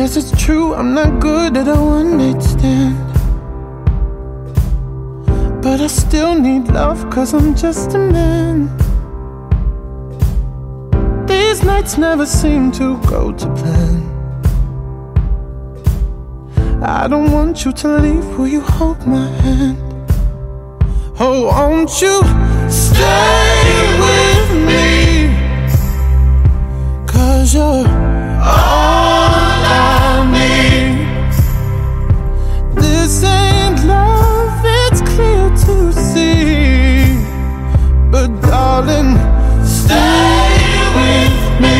Guess it's true, I'm not good at a one-night stand, but I still need love, 'cause I'm just a man. These nights never seem to go to plan. I don't want you to leave, will you hold my hand? Oh, won't you stay with me? 'Cause you're all I need. This ain't love, it's clear to see, but darling, stay with me.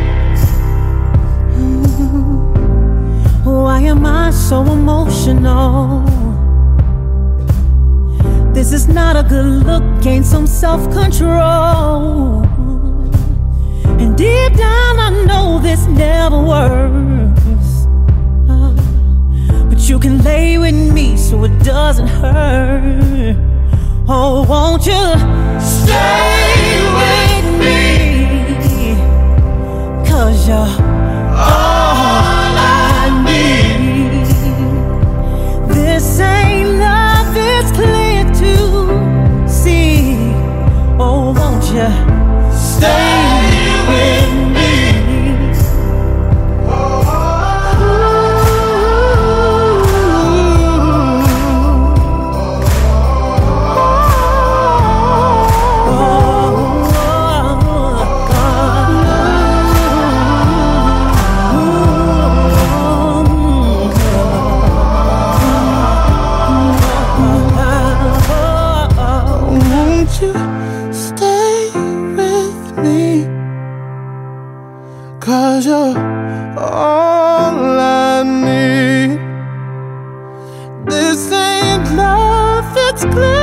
Why am I so emotional? This is not a good look, gain some self-control. And deep down I know this never works, but you can lay with me so it doesn't hurt. Oh, won't you stay with me? 'Cause you're all I need. This ain't love, it's clear to see. Oh, won't you stay with me? Stay with me, 'cause you're all I need. This ain't love, it's clear